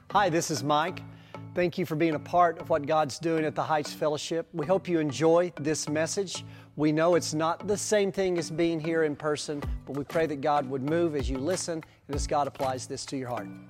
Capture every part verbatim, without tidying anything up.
Hi, this is Mike. Thank you for being a part of what God's doing at the Heights Fellowship. We hope you enjoy this message. We know it's not the same thing as being here in person, but we pray that God would move as you listen and as God applies this to your heart.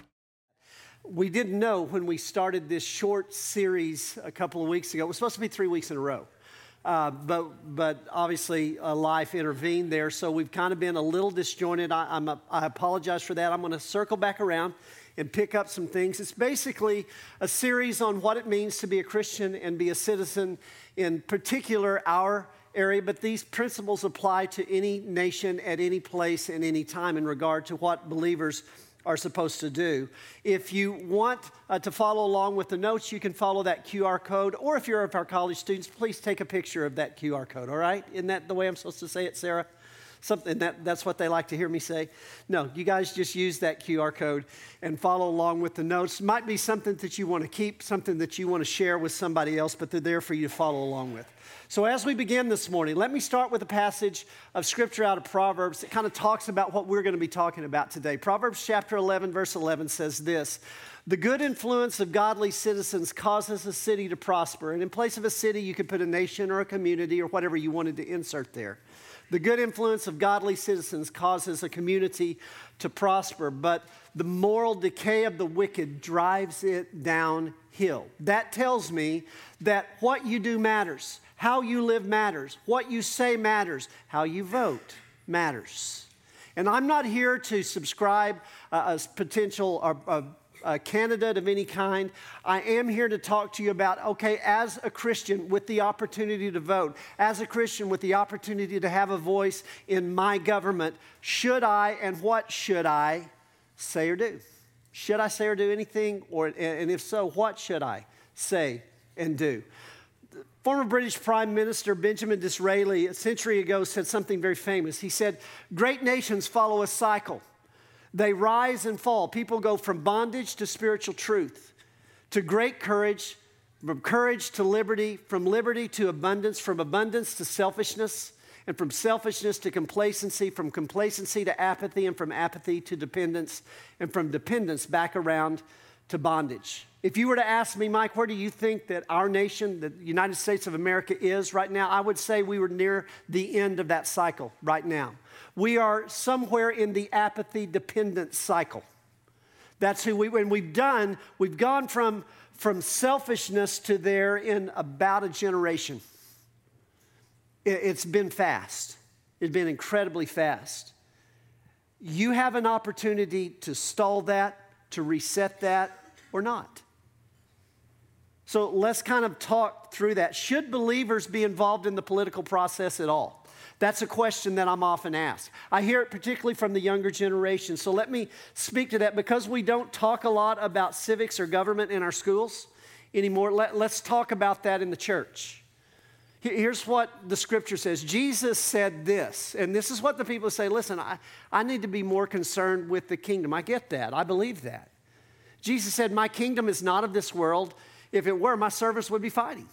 We didn't know when we started this short series a couple of weeks ago. It was supposed to be three weeks in a row. Uh, but but obviously uh, life intervened there, so we've kind of been a little disjointed. I, I'm a, I apologize for that. I'm going to circle back around and pick up some things. It's basically a series on what it means to be a Christian and be a citizen, in particular our area, but these principles apply to any nation at any place in any time in regard to what believers are supposed to do. If you want uh, to follow along with the notes, you can follow that Q R code, or if you're of our college students, please take a picture of that Q R code, all right? Isn't that the way I'm supposed to say it, Sarah? Something that, that's what they like to hear me say. No, you guys just use that Q R code and follow along with the notes. Might be something that you want to keep, something that you want to share with somebody else, but they're there for you to follow along with. So as we begin this morning, let me start with a passage of Scripture out of Proverbs that kind of talks about what we're going to be talking about today. Proverbs chapter eleven, verse eleven says this: "The good influence of godly citizens causes a city to prosper." And in place of a city, you could put a nation or a community or whatever you wanted to insert there. The good influence of godly citizens causes a community to prosper, but the moral decay of the wicked drives it downhill. That tells me that what you do matters. How you live matters. What you say matters. How you vote matters. And I'm not here to subscribe uh, a potential or uh, a candidate of any kind. I am here to talk to you about, okay, as a Christian with the opportunity to vote, as a Christian with the opportunity to have a voice in my government, should I and what should I say or do? Should I say or do anything? Or, and if so, what should I say and do? Former British Prime Minister Benjamin Disraeli a century ago said something very famous. He said, "Great nations follow a cycle. They rise and fall. People go from bondage to spiritual truth, to great courage, from courage to liberty, from liberty to abundance, from abundance to selfishness, and from selfishness to complacency, from complacency to apathy, and from apathy to dependence, and from dependence back around to bondage." If you were to ask me, Mike, where do you think that our nation, the United States of America, is right now? I would say we were near the end of that cycle right now. We are somewhere in the apathy-dependent cycle. That's who we, and we've done, we've gone from, from selfishness to there in about a generation. It, it's been fast. It's been incredibly fast. You have an opportunity to stall that, to reset that, or not. So let's kind of talk through that. Should believers be involved in the political process at all? That's a question that I'm often asked. I hear it particularly from the younger generation. So let me speak to that. Because we don't talk a lot about civics or government in our schools anymore, let, let's talk about that in the church. Here's what the Scripture says. Jesus said this, and this is what the people say, listen, I, I need to be more concerned with the kingdom. I get that. I believe that. Jesus said, "My kingdom is not of this world. If it were, my servants would be fighting."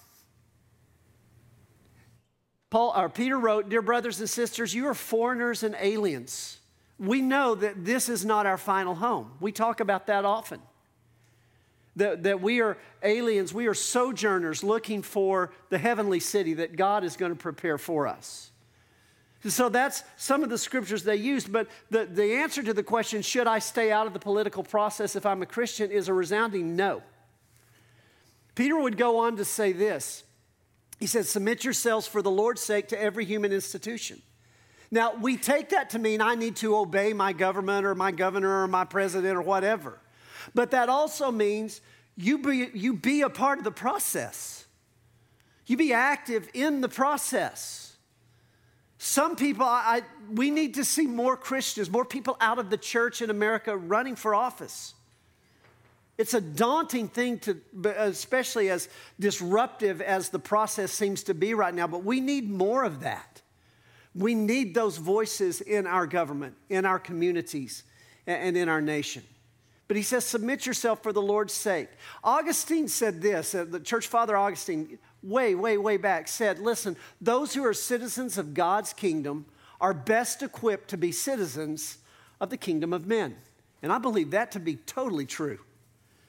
Paul or Peter wrote, "Dear brothers and sisters, you are foreigners and aliens." We know that this is not our final home. We talk about that often. That, that we are aliens, we are sojourners looking for the heavenly city that God is going to prepare for us. So that's some of the scriptures they used, but the, the answer to the question, should I stay out of the political process if I'm a Christian, is a resounding no. Peter would go on to say this. He said, "Submit yourselves for the Lord's sake to every human institution." Now, we take that to mean I need to obey my government or my governor or my president or whatever. But that also means you be, you be a part of the process. You be active in the process. Some people, I, I, we need to see more Christians, more people out of the church in America running for office. It's a daunting thing, to, especially as disruptive as the process seems to be right now, but we need more of that. We need those voices in our government, in our communities, and in our nation. But he says, submit yourself for the Lord's sake. Augustine said this, uh, the church father Augustine, way, way, way back, said, listen, those who are citizens of God's kingdom are best equipped to be citizens of the kingdom of men. And I believe that to be totally true.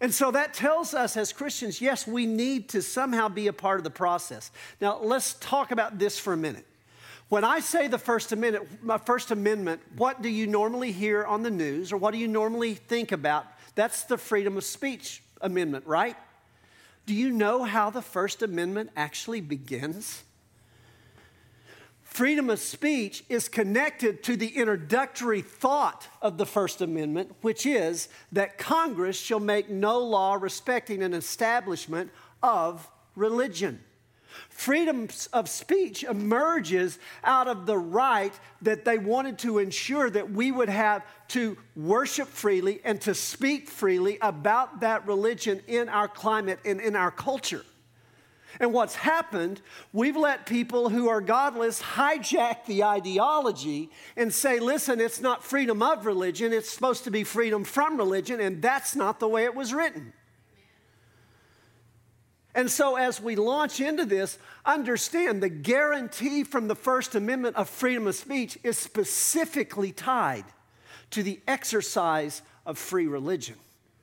And so that tells us as Christians, yes, we need to somehow be a part of the process. Now, let's talk about this for a minute. When I say the First Amendment, my First Amendment, what do you normally hear on the news, or what do you normally think about? That's the freedom of speech amendment, right? Do you know how the First Amendment actually begins? Freedom of speech is connected to the introductory thought of the First Amendment, which is that Congress shall make no law respecting an establishment of religion. Freedom of speech emerges out of the right that they wanted to ensure that we would have to worship freely and to speak freely about that religion in our climate and in our culture. And what's happened, we've let people who are godless hijack the ideology and say, listen, it's not freedom of religion, it's supposed to be freedom from religion, and that's not the way it was written. And so as we launch into this, understand the guarantee from the First Amendment of freedom of speech is specifically tied to the exercise of free religion.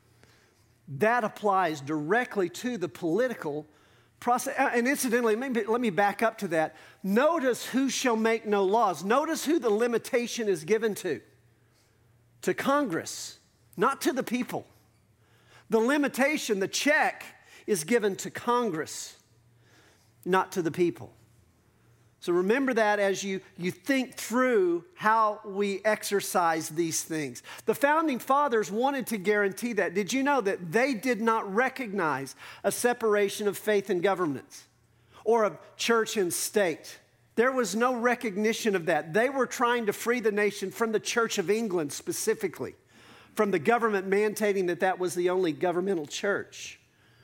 That applies directly to the political process. And incidentally, let me, let me back up to that. Notice who shall make no laws. Notice who the limitation is given to. To Congress, not to the people. The limitation, the check, is given to Congress, not to the people. So remember that as you, you think through how we exercise these things. The Founding Fathers wanted to guarantee that. Did you know that they did not recognize a separation of faith and government or of church and state? There was no recognition of that. They were trying to free the nation from the Church of England specifically, from the government mandating that that was the only governmental church.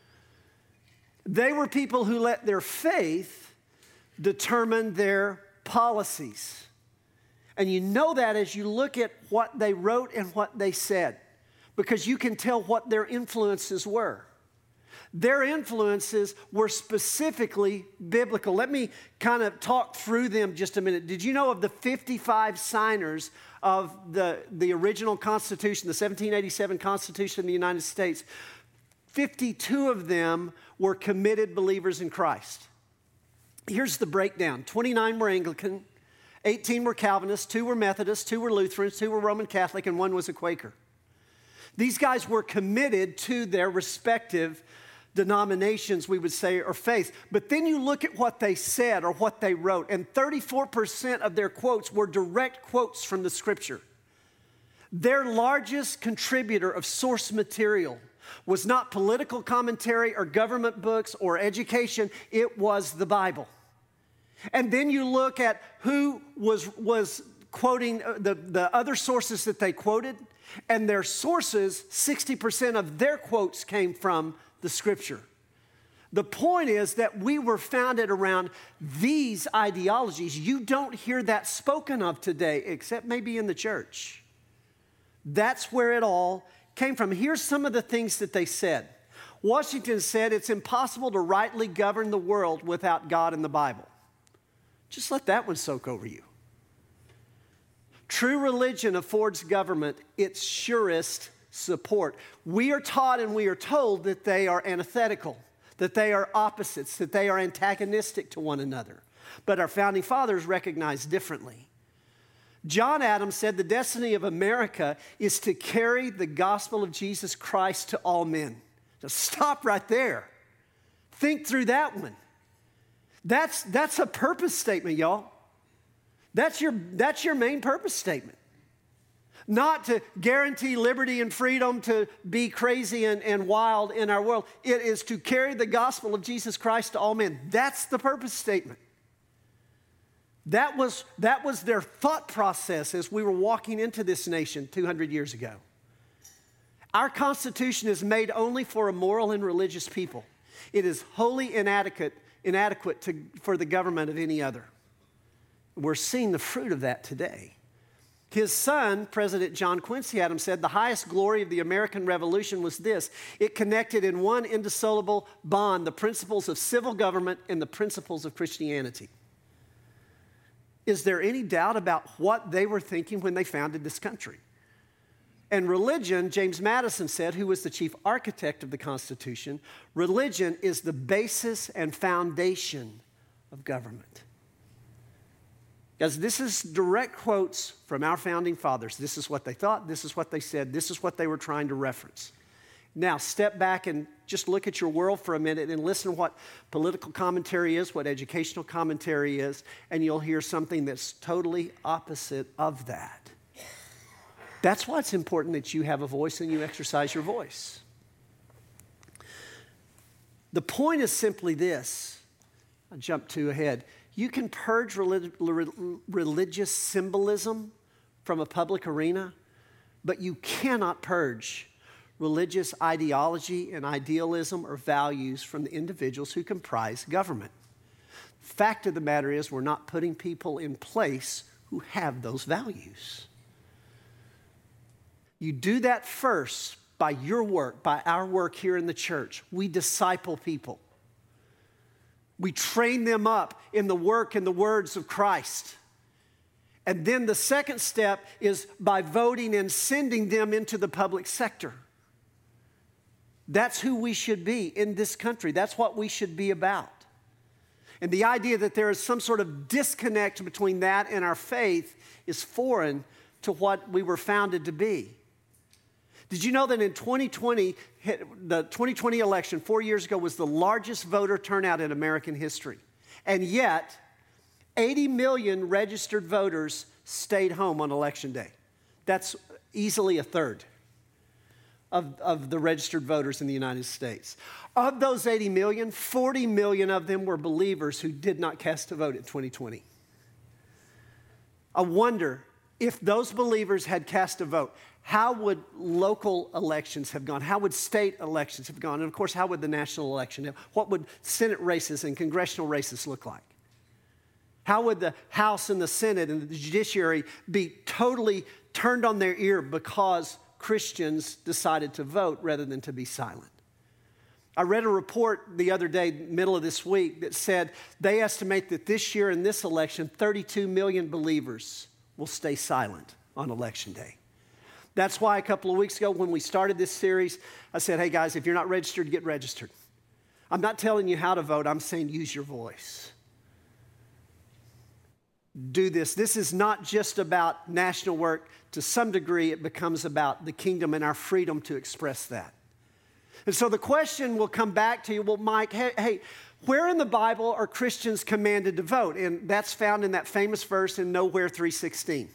They were people who let their faith determine their policies. And you know that as you look at what they wrote and what they said, because you can tell what their influences were. Their influences were specifically biblical. Let me kind of talk through them just a minute. Did you know of the fifty-five signers of the, the original Constitution, the seventeen eighty-seven Constitution of the United States? fifty-two of them were committed believers in Christ. Here's the breakdown. twenty-nine were Anglican, eighteen were Calvinists, two were Methodists, two were Lutherans, two were Roman Catholic, and one was a Quaker. These guys were committed to their respective denominations, we would say, or faith. But then you look at what they said or what they wrote, and thirty-four percent of their quotes were direct quotes from the Scripture. Their largest contributor of source material was not political commentary or government books or education. It was the Bible. And then you look at who was, was quoting the, the other sources that they quoted, and their sources, sixty percent of their quotes came from the Scripture. The point is that we were founded around these ideologies. You don't hear that spoken of today, except maybe in the church. That's where it all came from. Here's some of the things that they said. Washington said it's impossible to rightly govern the world without God and the Bible. Just let that one soak over you. True religion affords government its surest support. We are taught and we are told that they are antithetical, that they are opposites, that they are antagonistic to one another. But our founding fathers recognized differently. John Adams said the destiny of America is to carry the gospel of Jesus Christ to all men. Now stop right there. Think through that one. That's, that's a purpose statement, y'all. That's your, that's your main purpose statement. Not to guarantee liberty and freedom to be crazy and, and wild in our world. It is to carry the gospel of Jesus Christ to all men. That's the purpose statement. That was, that was their thought process as we were walking into this nation two hundred years ago. Our Constitution is made only for a moral and religious people. It is wholly inadequate, inadequate to, for the government of any other. We're seeing the fruit of that today. His son, President John Quincy Adams, said the highest glory of the American Revolution was this: it connected in one indissoluble bond the principles of civil government and the principles of Christianity. Is there any doubt about what they were thinking when they founded this country? And religion, James Madison said, who was the chief architect of the Constitution, religion is the basis and foundation of government. Guys, this is direct quotes from our founding fathers. This is what they thought, this is what they said, this is what they were trying to reference. Now, step back and just look at your world for a minute and listen to what political commentary is, what educational commentary is, and you'll hear something that's totally opposite of that. That's why it's important that you have a voice and you exercise your voice. The point is simply this. I'll jump two ahead. You can purge relig- religious symbolism from a public arena, but you cannot purge religious ideology and idealism or values from the individuals who comprise government. Fact of the matter is, we're not putting people in place who have those values. You do that first by your work, by our work here in the church. We disciple people. We train them up in the work and the words of Christ. And then the second step is by voting and sending them into the public sector. That's who we should be in this country. That's what we should be about. And the idea that there is some sort of disconnect between that and our faith is foreign to what we were founded to be. Did you know that in twenty twenty, the twenty twenty election, four years ago, was the largest voter turnout in American history? And yet, eighty million registered voters stayed home on election day. That's easily a third of, of the registered voters in the United States. Of those eighty million, forty million of them were believers who did not cast a vote in twenty twenty. I wonder if those believers had cast a vote, how would local elections have gone? How would state elections have gone? And of course, how would the national election have? What would Senate races and congressional races look like? How would the House and the Senate and the judiciary be totally turned on their ear because Christians decided to vote rather than to be silent? I read a report the other day, middle of this week, that said they estimate that this year in this election, thirty-two million believers will stay silent on election day. That's why a couple of weeks ago when we started this series, I said, hey guys, if you're not registered, get registered. I'm not telling you how to vote, I'm saying use your voice. Do this. This is not just about national work. To some degree, it becomes about the kingdom and our freedom to express that. And so the question will come back to you, well, Mike, hey, hey, where in the Bible are Christians commanded to vote? And that's found in that famous verse in Nowhere three sixteen.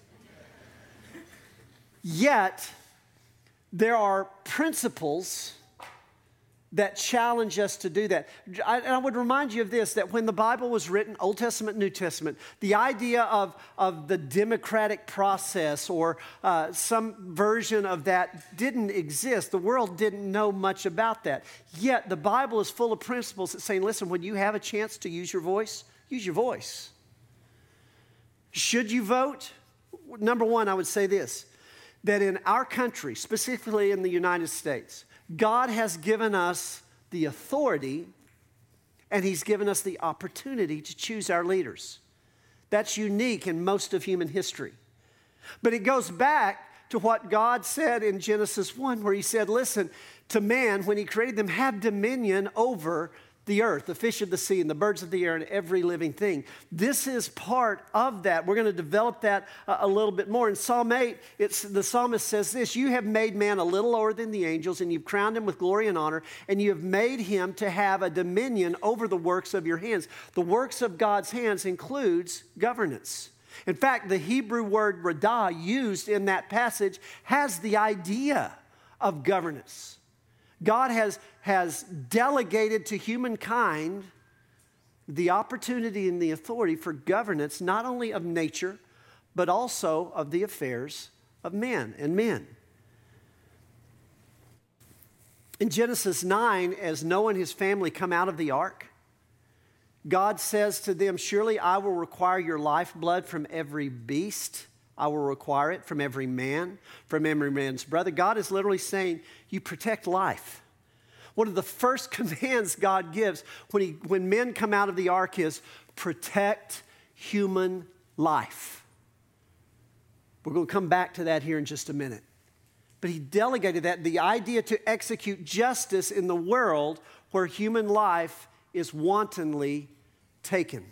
Yet, there are principles that challenge us to do that. I, and I would remind you of this, that when the Bible was written, Old Testament, New Testament, the idea of, of the democratic process or uh, some version of that didn't exist. The world didn't know much about that. Yet, the Bible is full of principles that say, listen, when you have a chance to use your voice, use your voice. Should you vote? Number one, I would say this, that in our country, specifically in the United States, God has given us the authority and He's given us the opportunity to choose our leaders. That's unique in most of human history. But it goes back to what God said in Genesis one, where He said, listen, to man, when He created them, have dominion over the earth, the fish of the sea, and the birds of the air, and every living thing. This is part of that. We're going to develop that a, a little bit more. In Psalm eight, it's, the psalmist says this, you have made man a little lower than the angels, and you've crowned him with glory and honor, and you have made him to have a dominion over the works of your hands. The works of God's hands includes governance. In fact, the Hebrew word radah used in that passage has the idea of governance. God has, has delegated to humankind the opportunity and the authority for governance, not only of nature, but also of the affairs of men and men. In Genesis nine, as Noah and his family come out of the ark, God says to them, surely I will require your lifeblood from every beast. I will require it from every man, from every man's brother. God is literally saying, you protect life. One of the first commands God gives when, he, when men come out of the ark is protect human life. We're going to come back to that here in just a minute. But he delegated that, the idea to execute justice in the world where human life is wantonly taken.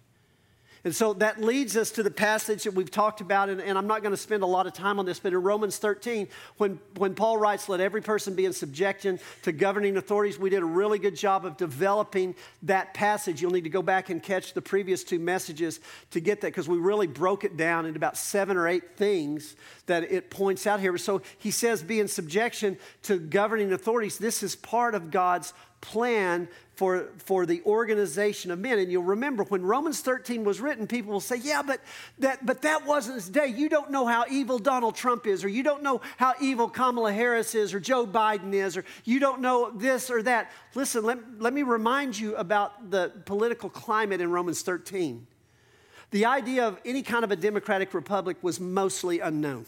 And so that leads us to the passage that we've talked about, and, and I'm not going to spend a lot of time on this, but in Romans thirteen, when, when Paul writes, let every person be in subjection to governing authorities, we did a really good job of developing that passage. You'll need to go back and catch the previous two messages to get that, because we really broke it down into about seven or eight things that it points out here. So he says, be in subjection to governing authorities. This is part of God's plan for, for the organization of men. And you'll remember when Romans thirteen was written, people will say, yeah, but that, but that wasn't his day. You don't know how evil Donald Trump is, or you don't know how evil Kamala Harris is, or Joe Biden is, or you don't know this or that. Listen, let, let me remind you about the political climate in Romans thirteen. The idea of any kind of a democratic republic was mostly unknown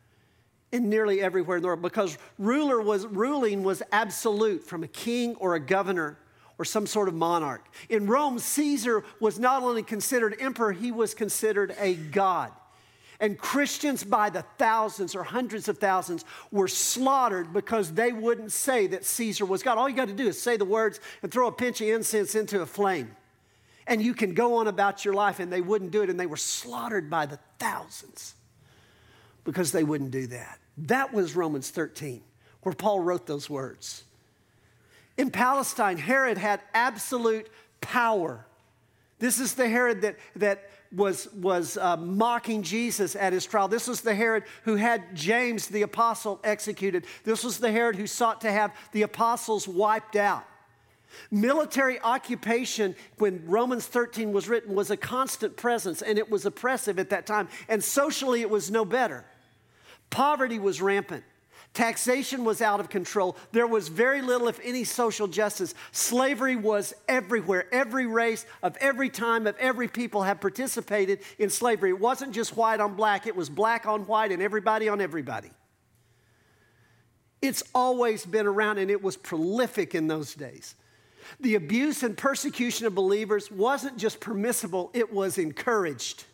in nearly everywhere in the world, because ruler was, ruling was absolute from a king or a governor or some sort of monarch. In Rome, Caesar was not only considered emperor, he was considered a god. And Christians by the thousands or hundreds of thousands were slaughtered because they wouldn't say that Caesar was God. All you got to do is say the words and throw a pinch of incense into a flame, and you can go on about your life, and they wouldn't do it, and they were slaughtered by the thousands because they wouldn't do that. That was Romans thirteen, where Paul wrote those words. In Palestine, Herod had absolute power. This is the Herod that, that was, was uh, mocking Jesus at his trial. This was the Herod who had James the apostle executed. This was the Herod who sought to have the apostles wiped out. Military occupation, when Romans thirteen was written, was a constant presence, and it was oppressive at that time. And socially, it was no better. Poverty was rampant. Taxation was out of control. There was very little, if any, social justice. Slavery was everywhere. Every race of every time of every people have participated in slavery. It wasn't just white on black. It was black on white and everybody on everybody. It's always been around, and it was prolific in those days. The abuse and persecution of believers wasn't just permissible, it was encouraged.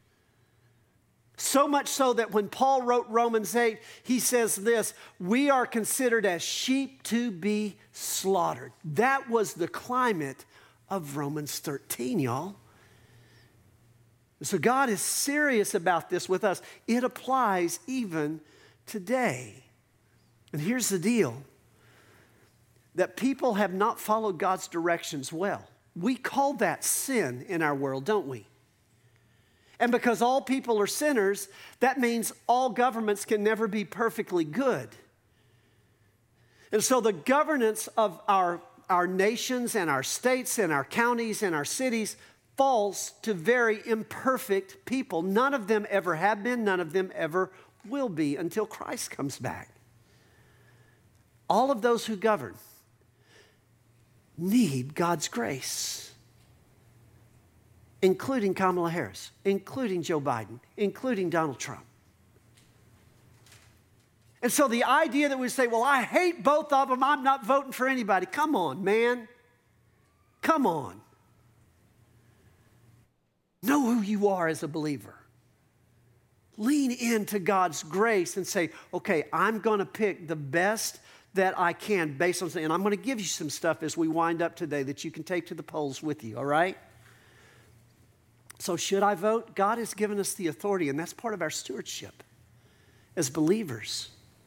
So much so that when Paul wrote Romans eight, he says this, we are considered as sheep to be slaughtered. That was the climate of Romans thirteen, y'all. So God is serious about this with us. It applies even today. And here's the deal, that people have not followed God's directions well. We call that sin in our world, don't we? And because all people are sinners, that means all governments can never be perfectly good. And so the governance of our, our nations and our states and our counties and our cities falls to very imperfect people. None of them ever have been, none of them ever will be until Christ comes back. All of those who govern need God's grace, including Kamala Harris, including Joe Biden, including Donald Trump. And so the idea that we say, well, I hate both of them, I'm not voting for anybody. Come on, man. Come on. Know who you are as a believer. Lean into God's grace and say, okay, I'm going to pick the best that I can based on something. And I'm going to give you some stuff as we wind up today that you can take to the polls with you, all right? So should I vote? God has given us the authority, and that's part of our stewardship as believers.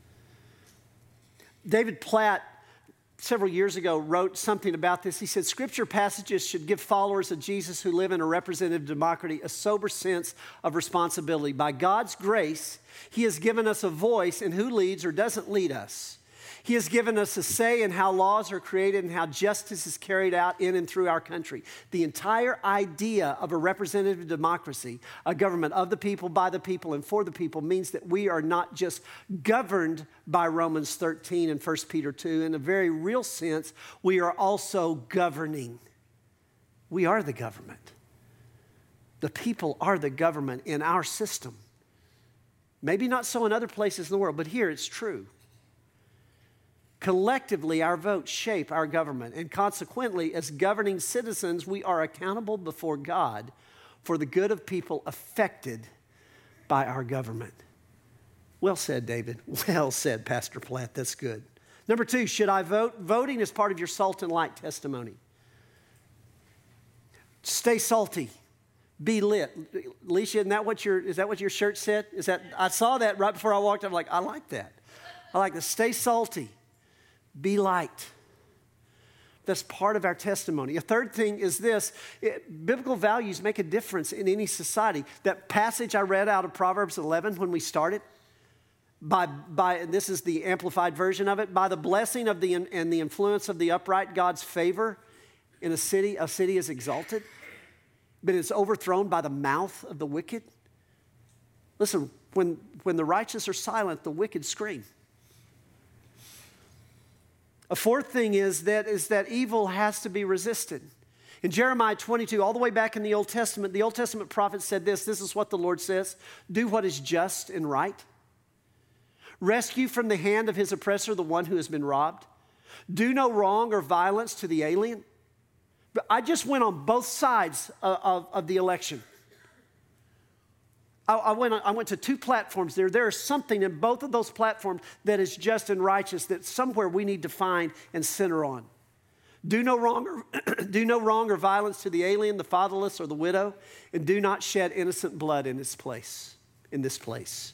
David Platt, several years ago, wrote something about this. He said, Scripture passages should give followers of Jesus who live in a representative democracy a sober sense of responsibility. By God's grace, He has given us a voice in who leads or doesn't lead us. He has given us a say in how laws are created and how justice is carried out in and through our country. The entire idea of a representative democracy, a government of the people, by the people, and for the people, means that we are not just governed by Romans thirteen and First Peter two. In a very real sense, we are also governing. We are the government. The people are the government in our system. Maybe not so in other places in the world, but here it's true. Collectively, our votes shape our government, and consequently, as governing citizens, we are accountable before God for the good of people affected by our government. Well said, David. Well said, Pastor Platt. That's good. Number two, should I vote? Voting is part of your salt and light testimony. Stay salty. Be lit. Alicia, isn't that what your, is that what your shirt said? Is that, I saw that right before I walked up. I'm like, I like that. I like that. Stay salty. Be light. That's part of our testimony. A third thing is this. It, biblical values make a difference in any society. That passage I read out of Proverbs eleven when we started, by, by this is the amplified version of it, by the blessing of the and the influence of the upright, God's favor in a city, a city is exalted, but it's overthrown by the mouth of the wicked. Listen, when, when the righteous are silent, the wicked scream. A fourth thing is that, is that evil has to be resisted. In Jeremiah twenty-two, all the way back in the Old Testament, the Old Testament prophet said this, this is what the Lord says, do what is just and right. Rescue from the hand of his oppressor the one who has been robbed. Do no wrong or violence to the alien. But I just went on both sides of, of, of the election. I, I, went, I went to two platforms there. There is something in both of those platforms that is just and righteous that somewhere we need to find and center on. Do no wrong or, do no wrong or violence to the alien, the fatherless, or the widow, and do not shed innocent blood in this place, in this place.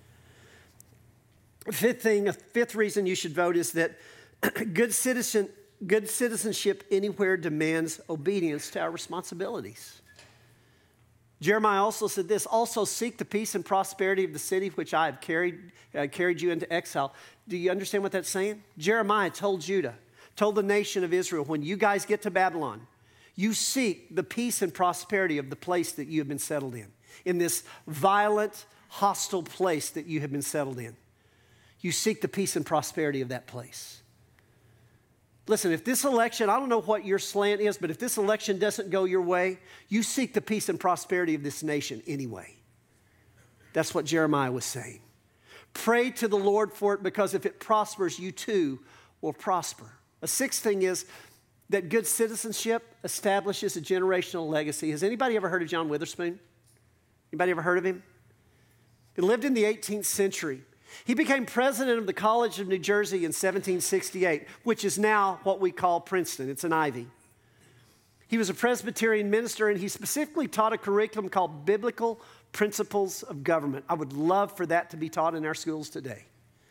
Fifth thing, a fifth reason you should vote is that good citizen, good citizenship anywhere demands obedience to our responsibilities. Jeremiah also said this, also seek the peace and prosperity of the city which I have carried, uh, carried you into exile. Do you understand what that's saying? Jeremiah told Judah, told the nation of Israel, when you guys get to Babylon, you seek the peace and prosperity of the place that you have been settled in, in this violent, hostile place that you have been settled in. You seek the peace and prosperity of that place. Listen, if this election, I don't know what your slant is, but if this election doesn't go your way, you seek the peace and prosperity of this nation anyway. That's what Jeremiah was saying. Pray to the Lord for it, because if it prospers, you too will prosper. A sixth thing is that good citizenship establishes a generational legacy. Has anybody ever heard of John Witherspoon? Anybody ever heard of him? He lived in the eighteenth century. He became president of the College of New Jersey in seventeen sixty-eight, which is now what we call Princeton. It's an Ivy. He was a Presbyterian minister, and he specifically taught a curriculum called Biblical Principles of Government. I would love for that to be taught in our schools today.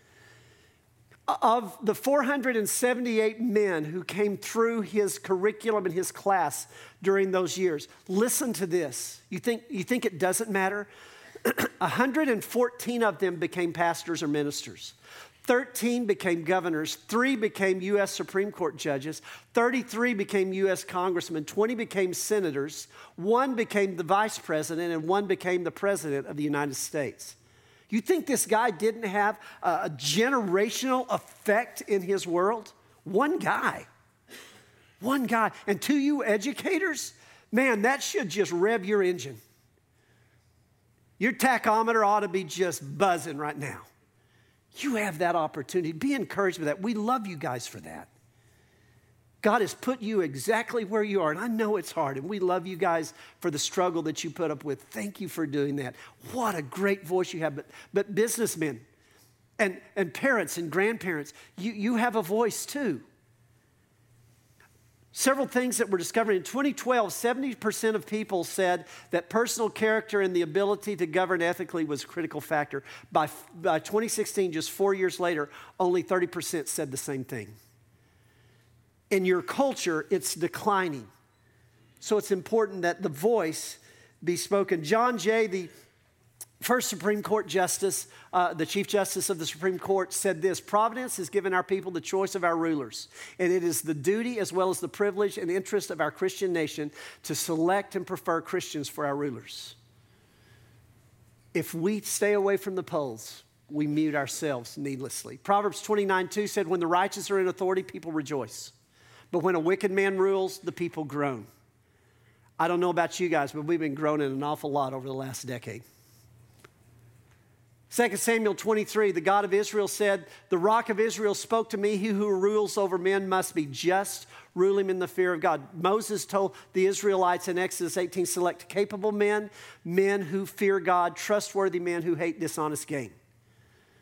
Of the four hundred seventy-eight men who came through his curriculum and his class during those years, listen to this. You think, you think it doesn't matter? one hundred fourteen of them became pastors or ministers. thirteen became governors. Three became U S Supreme Court judges. thirty-three became U S congressmen. twenty became senators. One became the vice president, and one became the president of the United States. You think this guy didn't have a generational effect in his world? One guy. One guy. And to you educators, man, that should just rev your engine. Your tachometer ought to be just buzzing right now. You have that opportunity. Be encouraged by that. We love you guys for that. God has put you exactly where you are, and I know it's hard, and we love you guys for the struggle that you put up with. Thank you for doing that. What a great voice you have. But, but businessmen and, and parents and grandparents, you, you have a voice too. Several things that we're discovering. In twenty twelve, seventy percent of people said that personal character and the ability to govern ethically was a critical factor. By, by twenty sixteen, just four years later, only thirty percent said the same thing. In your culture, it's declining. So it's important that the voice be spoken. John Jay, the first Supreme Court Justice, uh, the Chief Justice of the Supreme Court, said this: Providence has given our people the choice of our rulers, and it is the duty as well as the privilege and interest of our Christian nation to select and prefer Christians for our rulers. If we stay away from the polls, we mute ourselves needlessly. Proverbs twenty-nine two said, when the righteous are in authority, people rejoice. But when a wicked man rules, the people groan. I don't know about you guys, but we've been groaning an awful lot over the last decade. Second Samuel twenty-three, the God of Israel said, the rock of Israel spoke to me, he who rules over men must be just, rule him in the fear of God. Moses told the Israelites in Exodus eighteen, select capable men, men who fear God, trustworthy men who hate dishonest gain.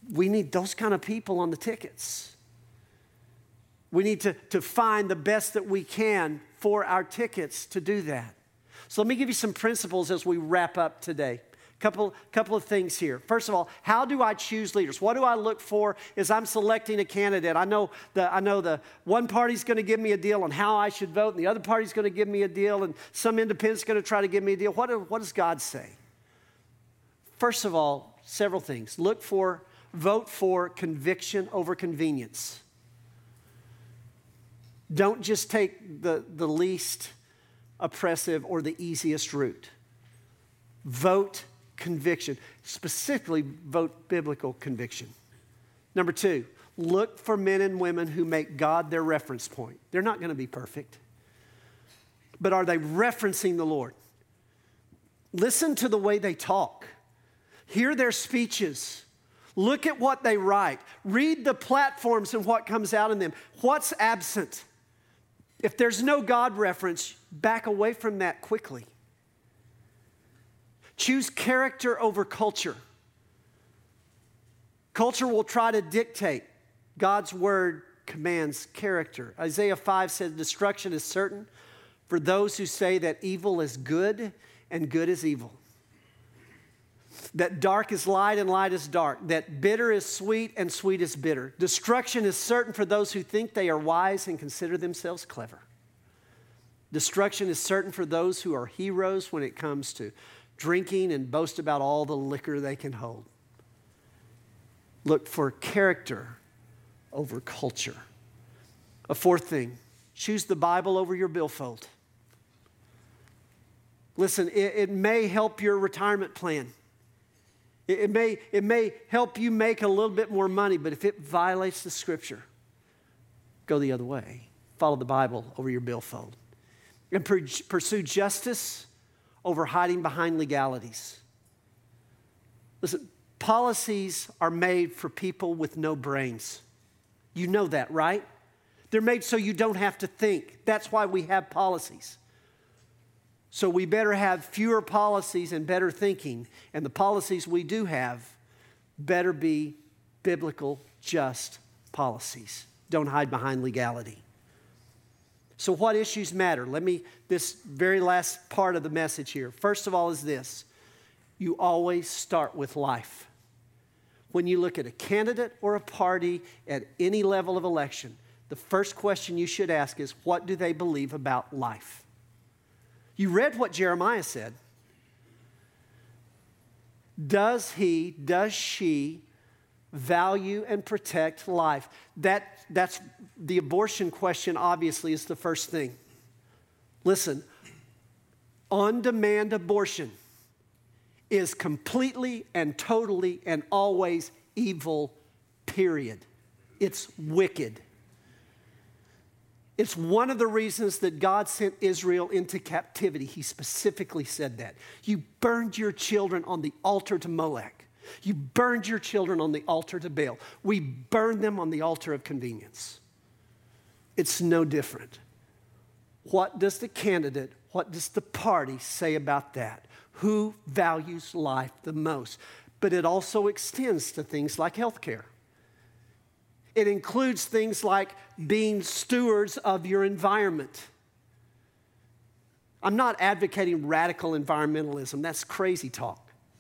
We need those kind of people on the tickets. We need to, to find the best that we can for our tickets to do that. So let me give you some principles as we wrap up today. Couple, couple of things here. First of all, how do I choose leaders? What do I look for as I'm selecting a candidate? I know the, I know the one party's going to give me a deal on how I should vote, and the other party's going to give me a deal, and some independent's going to try to give me a deal. What, do, what does God say? First of all, several things. Look for, vote for conviction over convenience. Don't just take the, the least oppressive or the easiest route. Vote conviction. Specifically, vote biblical conviction. Number two, look for men and women who make God their reference point. They're not going to be perfect, but are they referencing the Lord? Listen to the way they talk. Hear their speeches. Look at what they write. Read the platforms and what comes out in them. What's absent? If there's no God reference, back away from that quickly. Choose character over culture. Culture will try to dictate. God's word commands character. Isaiah five says, destruction is certain for those who say that evil is good and good is evil. That dark is light and light is dark. That bitter is sweet and sweet is bitter. Destruction is certain for those who think they are wise and consider themselves clever. Destruction is certain for those who are heroes when it comes to drinking and boast about all the liquor they can hold. Look for character over culture. A fourth thing, choose the Bible over your billfold. Listen, it, it may help your retirement plan. It, it, may, it may help you make a little bit more money, but if it violates the Scripture, go the other way. Follow the Bible over your billfold. And per- pursue justice over hiding behind legalities. Listen, policies are made for people with no brains. You know that, right? They're made so you don't have to think. That's why we have policies. So we better have fewer policies and better thinking. And the policies we do have better be biblical, just policies. Don't hide behind legality. So what issues matter? Let me, this very last part of the message here. First of all is this. You always start with life. When you look at a candidate or a party at any level of election, the first question you should ask is, what do they believe about life? You read what Jeremiah said. Does he, does she value and protect life? That, that's the abortion question, obviously, is the first thing. Listen, on-demand abortion is completely and totally and always evil, period. It's wicked. It's one of the reasons that God sent Israel into captivity. He specifically said that. You burned your children on the altar to Molech. You burned your children on the altar to Baal. We burned them on the altar of convenience. It's no different. What does the candidate, what does the party say about that? Who values life the most? But it also extends to things like healthcare. It includes things like being stewards of your environment. I'm not advocating radical environmentalism. That's crazy talk.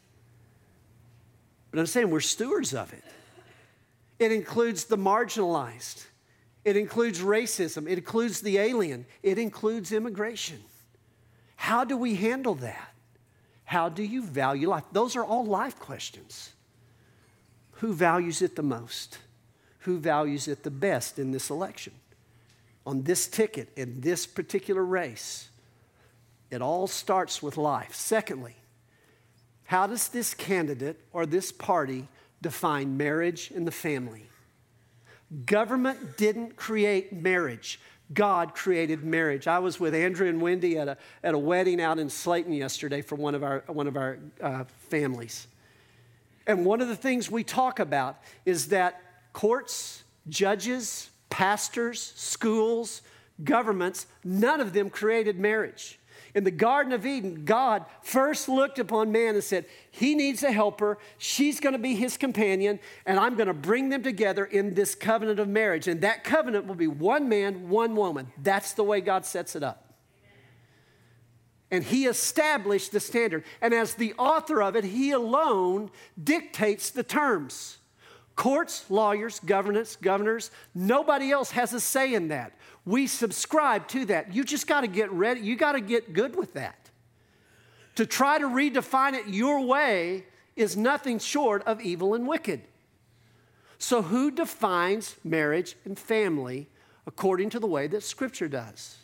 But I'm saying we're stewards of it. It includes the marginalized. It includes racism. It includes the alien. It includes immigration. How do we handle that? How do you value life? Those are all life questions. Who values it the most? Who values it the best in this election? On this ticket, in this particular race, it all starts with life. Secondly, how does this candidate or this party define marriage and the family? Government didn't create marriage. God created marriage. I was with Andrew and Wendy at a, at a wedding out in Slayton yesterday for one of our, one of our uh, families. And one of the things we talk about is that courts, judges, pastors, schools, governments, none of them created marriage. In the Garden of Eden, God first looked upon man and said, he needs a helper, she's going to be his companion, and I'm going to bring them together in this covenant of marriage. And that covenant will be one man, one woman. That's the way God sets it up. And he established the standard. And as the author of it, he alone dictates the terms. Courts, lawyers, governors, governors, nobody else has a say in that. We subscribe to that. You just got to get ready. You got to get good with that. To try to redefine it your way is nothing short of evil and wicked. So who defines marriage and family according to the way that Scripture does?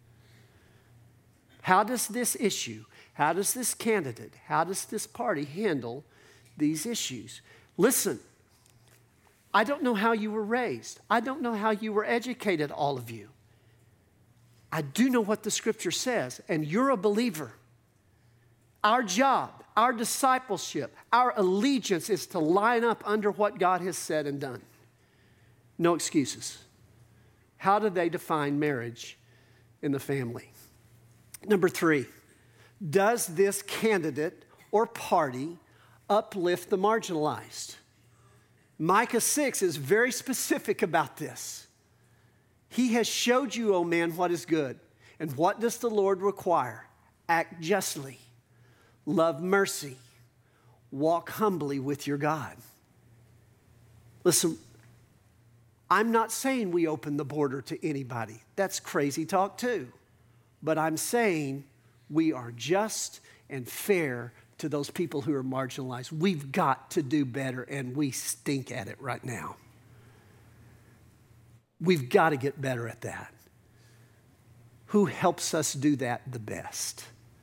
How does this issue, how does this candidate, how does this party handle these issues? Listen, I don't know how you were raised. I don't know how you were educated, all of you. I do know what the Scripture says, and you're a believer. Our job, our discipleship, our allegiance is to line up under what God has said and done. No excuses. How do they define marriage in the family? Number three, does this candidate or party uplift the marginalized? Micah six is very specific about this. He has showed you, O man, what is good. And what does the Lord require? Act justly, love mercy, walk humbly with your God. Listen, I'm not saying we open the border to anybody. That's crazy talk too. But I'm saying we are just and fair to those people who are marginalized. We've got to do better, and we stink at it right now. We've got to get better at that. Who helps us do that the best?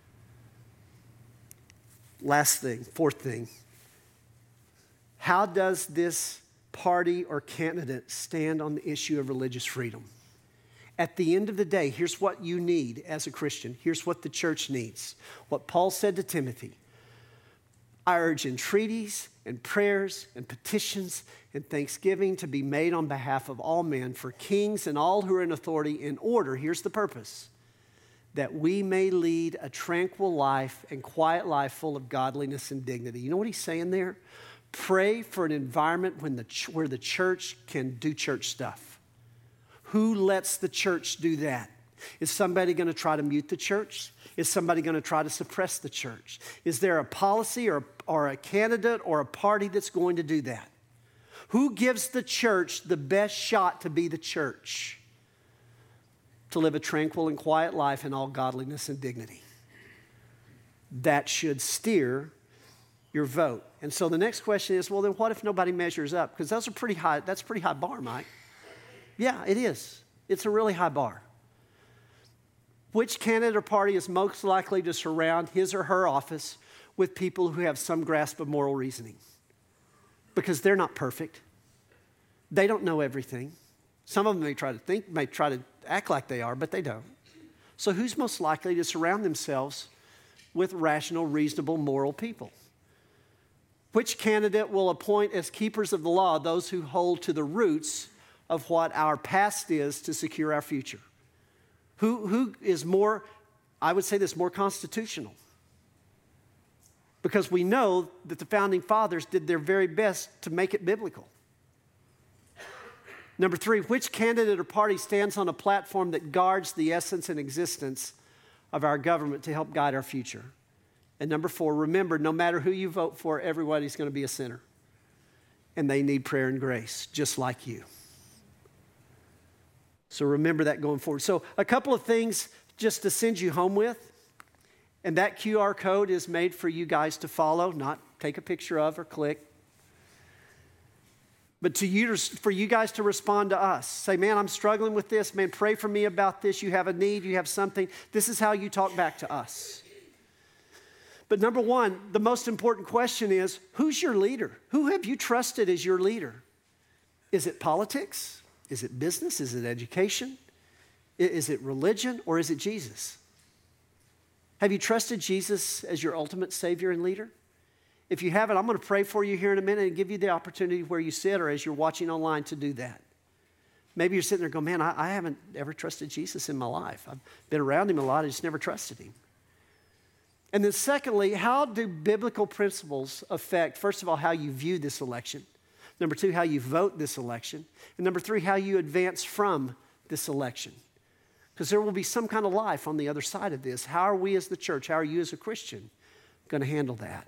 Last thing, fourth thing. How does this party or candidate stand on the issue of religious freedom? At the end of the day, here's what you need as a Christian. Here's what the church needs. What Paul said to Timothy. I urge entreaties and prayers and petitions and thanksgiving to be made on behalf of all men, for kings and all who are in authority, in order, here's the purpose, that we may lead a tranquil life and quiet life full of godliness and dignity. You know what he's saying there? Pray for an environment when the ch- where the church can do church stuff. Who lets the church do that? Is somebody going to try to mute the church? Is somebody going to try to suppress the church? Is there a policy or, or a candidate or a party that's going to do that? Who gives the church the best shot to be the church? To live a tranquil and quiet life in all godliness and dignity. That should steer your vote. And so the next question is, well, then what if nobody measures up? Because those are pretty high, that's a pretty high bar, Mike. Yeah, it is. It's a really high bar. Which candidate or party is most likely to surround his or her office with people who have some grasp of moral reasoning? Because they're not perfect. They don't know everything. Some of them may try to think, may try to act like they are, but they don't. So who's most likely to surround themselves with rational, reasonable, moral people? Which candidate will appoint as keepers of the law those who hold to the roots of what our past is to secure our future? Who, who is more, I would say this, more constitutional? Because we know that the founding fathers did their very best to make it biblical. Number three, which candidate or party stands on a platform that guards the essence and existence of our government to help guide our future? And number four, remember, no matter who you vote for, everybody's going to be a sinner. And they need prayer and grace, just like you. So remember that going forward. So a couple of things just to send you home with. And that Q R code is made for you guys to follow, not take a picture of or click. But to you, for you guys to respond to us. Say, man, I'm struggling with this. Man, pray for me about this. You have a need. You have something. This is how you talk back to us. But number one, the most important question is, who's your leader? Who have you trusted as your leader? Is it politics? Is it business? Is it education? Is it religion? Or is it Jesus? Have you trusted Jesus as your ultimate Savior and leader? If you haven't, I'm going to pray for you here in a minute and give you the opportunity where you sit or as you're watching online to do that. Maybe you're sitting there going, man, I, I haven't ever trusted Jesus in my life. I've been around him a lot. I just never trusted him. And then secondly, how do biblical principles affect, first of all, how you view this election? Number two, how you vote this election. And number three, how you advance from this election. Because there will be some kind of life on the other side of this. How are we as the church, how are you as a Christian going to handle that?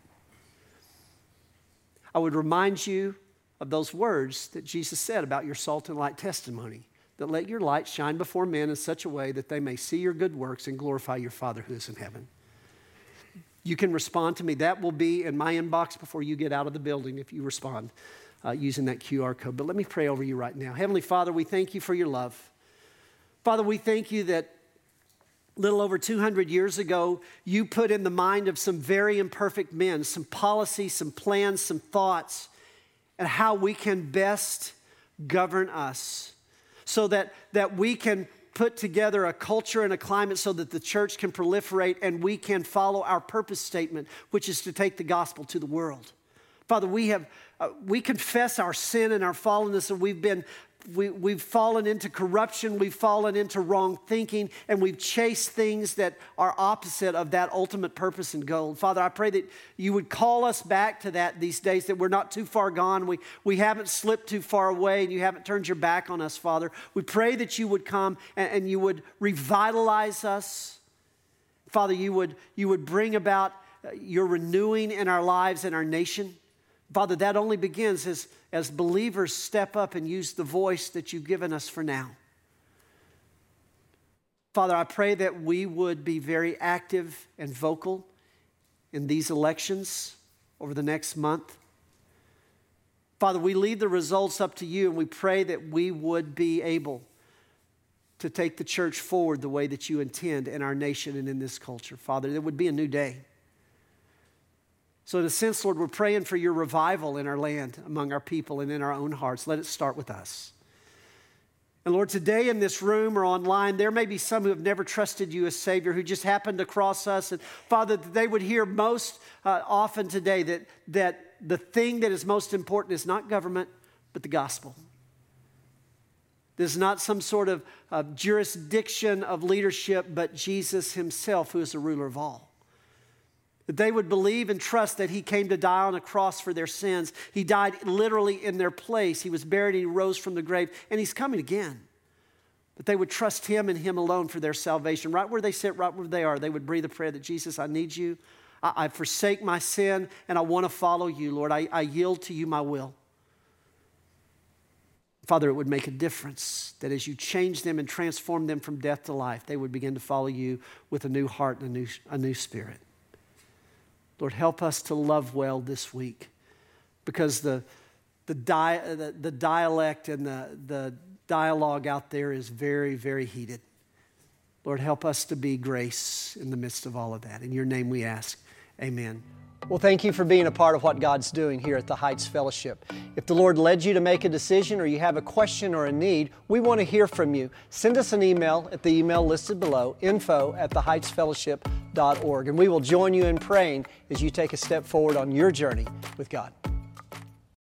I would remind you of those words that Jesus said about your salt and light testimony, that let your light shine before men in such a way that they may see your good works and glorify your Father who is in heaven. You can respond to me. That will be in my inbox before you get out of the building if you respond uh, using that Q R code. But let me pray over you right now. Heavenly Father, we thank you for your love. Father, we thank you that a little over two hundred years ago, you put in the mind of some very imperfect men, some policies, some plans, some thoughts, and how we can best govern us so that, that we can put together a culture and a climate so that the church can proliferate and we can follow our purpose statement, which is to take the gospel to the world. Father, we have uh, we confess our sin and our fallenness, and we've been we, we've fallen into corruption, we've fallen into wrong thinking, and we've chased things that are opposite of that ultimate purpose and goal. Father, I pray that you would call us back to that these days, that we're not too far gone, we, we haven't slipped too far away, and you haven't turned your back on us, Father. We pray that you would come and, and you would revitalize us. Father, you would, you would bring about your renewing in our lives and our nation. Father, that only begins as, as believers step up and use the voice that you've given us for now. Father, I pray that we would be very active and vocal in these elections over the next month. Father, we leave the results up to you, and we pray that we would be able to take the church forward the way that you intend in our nation and in this culture. Father, there would be a new day. So in a sense, Lord, we're praying for your revival in our land, among our people, and in our own hearts. Let it start with us. And Lord, today in this room or online, there may be some who have never trusted you as Savior, who just happened across us. And Father, that they would hear most uh, often today that, that the thing that is most important is not government, but the gospel. There's not some sort of uh, jurisdiction of leadership, but Jesus himself, who is the ruler of all. That they would believe and trust that he came to die on a cross for their sins. He died literally in their place. He was buried and he rose from the grave, and he's coming again. That they would trust him and him alone for their salvation. Right where they sit, right where they are, they would breathe a prayer that, Jesus, I need you. I, I forsake my sin, and I want to follow you, Lord. I, I yield to you my will. Father, it would make a difference that as you change them and transform them from death to life, they would begin to follow you with a new heart and a new, a new spirit. Lord, help us to love well this week, because the, the, di, the, the dialect and the, the dialogue out there is very, very heated. Lord, help us to be grace in the midst of all of that. In your name we ask, amen. Well, thank you for being a part of what God's doing here at the Heights Fellowship. If the Lord led you to make a decision, or you have a question or a need, we want to hear from you. Send us an email at the email listed below, info at the heights fellowship dot org, and we will join you in praying as you take a step forward on your journey with God.